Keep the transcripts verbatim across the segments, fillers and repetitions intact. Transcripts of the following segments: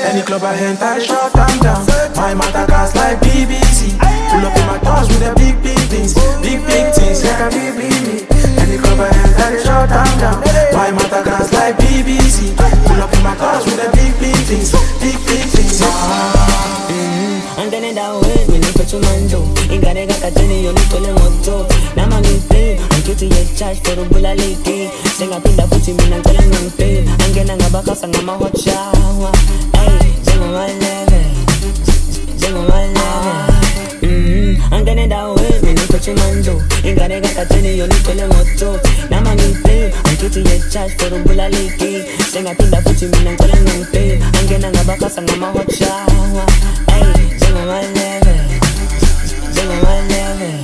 Any club I enter, I shut them down. My matter cast like B B C. Pull up in my toes with the big, big things. Big, big things, like a B B C. Any club I enter, I shut them down. My matter cast like B B C. Pull up in my toes with the big, big things. Big, big things, mm-hmm. I'm gonna down with me, look at you man do. In gare ga kajeni, you look at moto. Nama mi play, I'm getting a charge for the bulla lady. Sing up in the footy, me and calling on pay. I'm gonna ngabaka sang ma hot shower. Hey, sing on my level, sing on my level. Mm-hmm. I'm gonna down with me, look at you man do. In gare ga kajeni, you look at moto. Nama mi play, I'm getting a charge for the bulla lady. Sing up in the footy, me and calling on pay. I'm gonna ngabaka sang ma hot shower. Hey, sing on my level, sing on my level.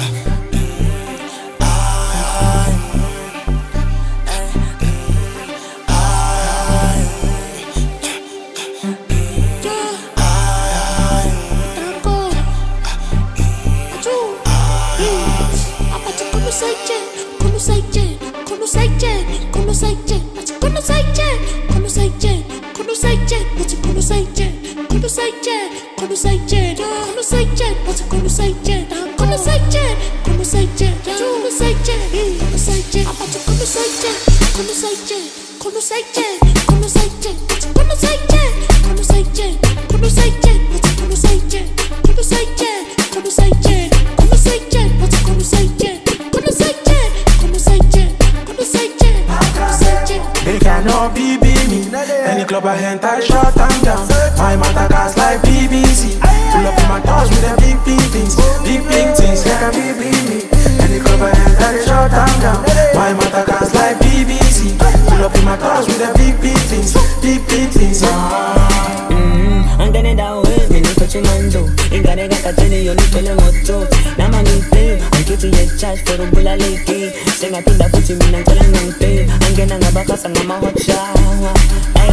They cannot be be me. Any club I enter, I shut them down. My matter cast like B B C. Pull up in my toes with the big, big things. Big, big things, like a B B C. Any club I enter, I shut them down. My matter cast like B B C. Pull up in my toes with the big, big things. Big, big things, ah. Mm-hmm. I'm gonna down with me, look at you man do. In gare ga kajeni, you look at moto. Nama mi play, I'm getting a charge for the bulla lady. Sing up in the footy, me and calling on pay. I'm gonna ngabaka sang ma hot shower.